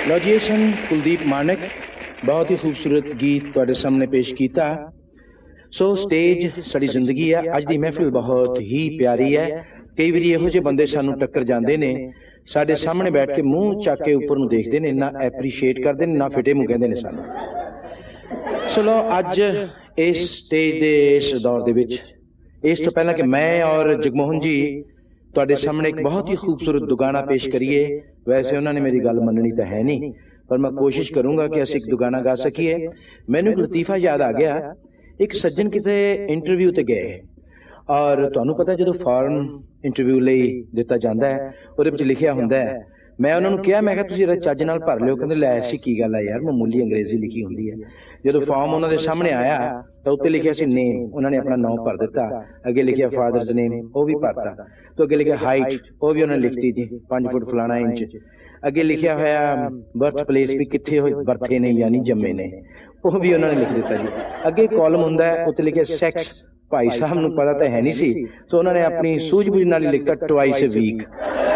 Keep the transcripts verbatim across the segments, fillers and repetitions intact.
लो जी सन कुलदीप मानक बहुत ही खूबसूरत गीत तुहाडे सामने पेश किया। सो स्टेज साड़ी जिंदगी है, अज की महफिल बहुत ही प्यारी है। कई बार इहो जे बंदे सानू टक्कर जाते हैं, साडे सामने बैठ के मुँह चक के उपर नूं देखते हैं, ना एप्रीशिएट करते हैं, ना फिटे मुँह कहते हैं सानू। सो लो अज इस स्टेज के इस दौर दे विच इस तो पहला कि मैं और जगमोहन जी तुहाडे सामने एक बहुत ही खूबसूरत दुगाना पेश करिए। वैसे उन्होंने मेरी गल मननी तो है नहीं, पर मैं कोशिश करूंगा कि असीं एक दुगाना गा सकीए। मैनू एक लतीफा याद आ गया। एक सज्जन किसी इंटरव्यू ते गए और तुहानू पता जो फॉरन इंटरव्यू लई दिता जाता है उहदे विच लिखिया हुंदा है। मैं उन्होंने कहा, मैं कहा तुसीं चज नाल भर लिओ। कहंदे लै ऐसी की गल है यार, मामूली अंग्रेजी लिखी हुंदी है। जो फॉर्म उन्होंने सामने आया तो उत्ते लिखिया सी नेम, उन्होंने अपना नाम भर दिता। अगे लिखिया फादर्स नेम, वो भी भरता। तो अगे लिखिया हाइट, वो भी उन्होंने लिखती जी पांच फुट फलाना इंच। अगे लिखिया होया बर्थ प्लेस भी कित्थे होए बरथे ने यानी जम्मे ने, वो भी उन्होंने लिख दिता जी। अगे कॉलम हुंदा है, उत्ते लिखिया सैक्स। भाई साहब नूं पता तो है नहीं सी, तो उन्होंने अपनी सूझबूझ नाल लिखता ट्वाइस ए वीक।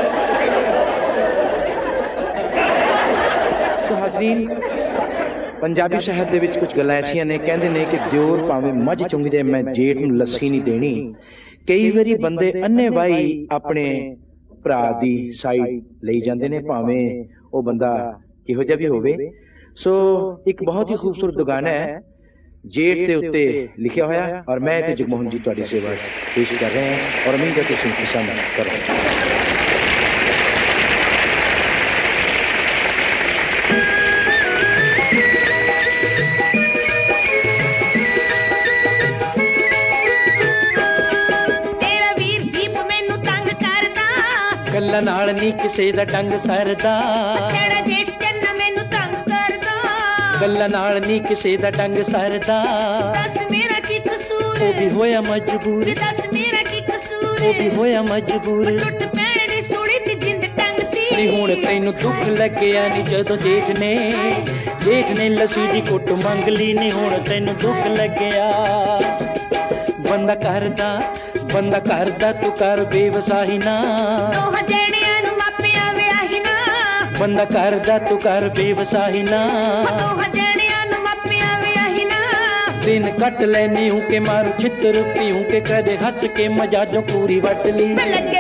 सो हाज़रीन, पंजाबी शहर दे विच कुछ गल्लां ऐसियां ने, कहंदे ने कि दिओर भावें मझ चुंग जाए मैं जेठ नूं लस्सी नहीं देनी। कई वारी बंदे अन्ने वाई अपने भरा दी साइड लई जांदे ने, भावें वो बंदा किहो जिहा भी होवे। सो एक बहुत ही खूबसूरत दुगाना है जेठ के उत्ते लिखिया होया, और मैं ते जगमोहन जी तुहाडी सेवा पेश कर रहे हैं और उम्मीद है तुसीं पसंद करोगे। गल्लां नाल नी किसे दा डंग सरदा, तेरा जेठ चन्ना मैनू तंग करदा। गल्लां नाल नी किसे दा डंग सरदा, दस मेरा की कसूर, ओ भी होया मजबूर। दस मेरा की कसूर, ओ भी होया मजबूर। टुट पैण दी सोड़ी दी जिंद टंगदी, नी हुण तैनू दुख लगया नी जदों जेठ ने जेठ ने लस्सी दी कुट मंग ली। नी हुण तैनू दुख लगया। बंदा करदा बंदा करदा तू कर बेवसाही ना, बंदा करदा तू कर बेवसाही ना। दिन कट लैनी हूं के मारू छित्र पीऊं के कदे हंस के मजाजों पूरी वट ली।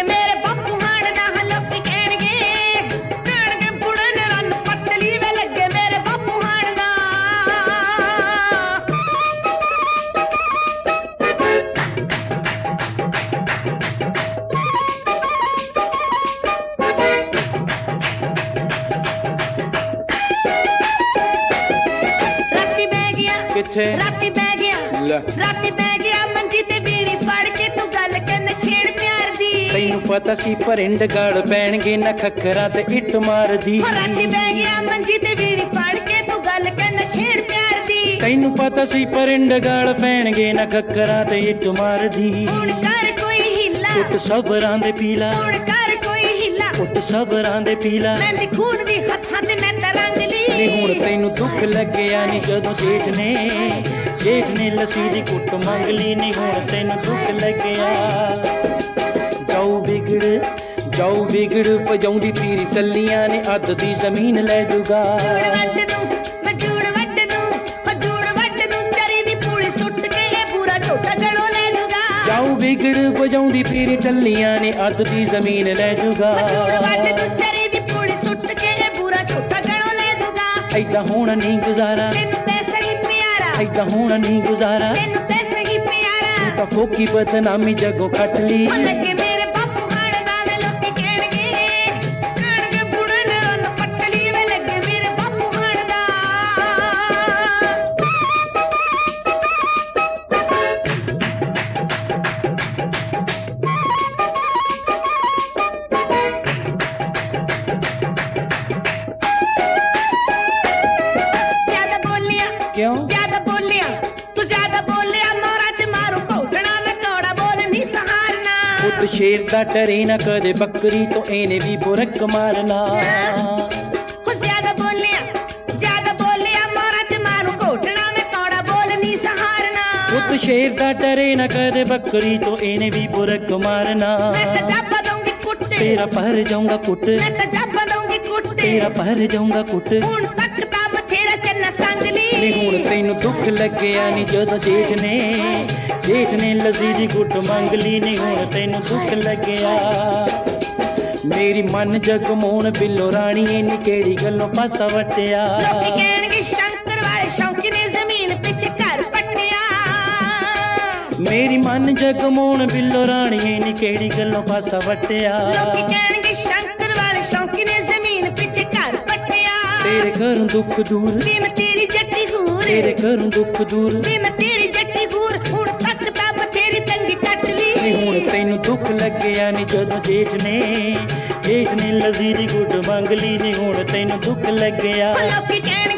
राती बह गया राती बह गया मंजी ते बीड़ी फड़ के तू गल करन छेड़ प्यार दी। तैनू पता सी परिंड गड़ पैणगे न खखरा ते इट मार दी। राती बह गया मंजी ते बीड़ी फड़ के तू गल करन छेड़ प्यार दी। तैनू पता सी परिंड गड़ पैणगे न खखरा ते इट मार दी। हुण कर कोई हिला उठ सबरां दे पीला, हुण कर कोई हिला उठ सबरां दे पीला। मैं दी खून दी हत्थां ते मैं तरंग ली। हुण तैनू दुख लगया नी जदों जेठ ने जेठ ने लस्सी दी कुट मंग ली। नी हुण तैनू दुख लगया। जाऊ बिगड़ जाऊ बिगड़ पजाउंदी पीरी तल्लियां ने अद दी जमीन लै जुगा। जाऊ बिगड़ बजाउंदी पीरी टल्लियां ने अद दी जमीन लै जुगा। ऐदा होना नहीं गुजारा, ऐदा होना नहीं गुजारा। तू तां फोकी बदनामी जगों खट ली। क्यों ज्यादा बोलिया तू ज्यादा बोलिया मोरा च मारू घोटना मैं कौड़ा बोल नहीं सहारना। खुद शेर दा डरे ना कदे बकरी तो एने भी बुरक मारना। हो ज्यादा बोलिया ज्यादा बोलिया मोरा च मारू घोटना मैं कौड़ा बोल नहीं सहारना। खुद शेर दा डरे ना कदे बकरी तो एने भी बुरक मारना। मैं तो जब दूंगी कुट तेरा पर जाऊंगा कुट, मैं तो जब दूंगी कुट ਤੇਰਾ ਭਰ ਜਾਊਂਗਾ ਕੁੱਟ ਹੁਣ ਤੱਕ ਤਾਂ ਬਥੇਰਾ ਚੰਨਾ ਸੰਗ ਲਈ ਨੀ ਹੁਣ ਤੈਨੂੰ ਦੁੱਖ ਲੱਗਿਆ ਨੀ ਜਦੋਂ ਜੇਠ ਨੇ ਜੇਠ ਨੇ ਲੱਸੀ ਦੀ ਘੁੱਟ ਮੰਗ ਲਈ ਨੀ ਹੁਣ ਤੈਨੂੰ ਦੁੱਖ ਲੱਗਿਆ ਮੇਰੀ ਮਨ ਜਗਮੋਹਣ ਬਿੱਲੋ ਰਾਣੀ ਨੀ ਕਿਹੜੀ ਗੱਲੋਂ ਪਾਸਾ ਵਟਿਆ ਲੋਕੀ ਕਹਿਣਗੇ ਸ਼ੰਕਰ ਵਾਲੇ ਸ਼ੌਂਕੀ ਨੇ ਜ਼ਮੀਨ ਪਿੱਛੇ ਘਰ ਪੱਟਿਆ ਮੇਰੀ ਮਨ ਜਗਮੋਹਣ ਬਿੱਲੋ ਰਾਣੀ ਨੀ ਕਿਹੜੀ ਗੱਲੋਂ ਪਾਸਾ ਵਟਿਆ ਲੋਕੀ ਕਹਿਣਗੇ ਸ਼ੰਕਰ ਵਾਲੇ ਸ਼ੌਂਕੀ ਨੇ ਜ਼ਮੀਨ ਪਿੱਛੇ ਘਰ ਪੱਟਿਆ ਤੇਰੇ ਘਰੋਂ ਦੁੱਖ ਦੂਰ ਵੇ ਮੈਂ ਤੇਰੀ ਜੱਟੀ ਹੂਰ ਤੇਰੇ ਘਰੋਂ ਦੁੱਖ ਦੂਰ ਵੇ ਮੈਂ ਤੇਰੀ ਜੱਟੀ ਹੂਰ ਹੁਣ ਤੱਕ ਤਾਂ ਬਥੇਰੀ ਤੰਗੀ ਕੱਟ ਲਈ ਨੀ ਹੁਣ ਤੈਨੂੰ ਦੁੱਖ ਲੱਗਿਆ ਨੀ ਜਦੋਂ ਜੇਠ ਨੇ ਜੇਠ ਨੇ ਲੱਸੀ ਦੀ ਘੁੱਟ ਮੰਗ ਲਈ ਨੀ ਹੁਣ ਤੈਨੂੰ ਦੁੱਖ ਲੱਗਿਆ ਲੋਕੀ ਕਹਿਣਗੇ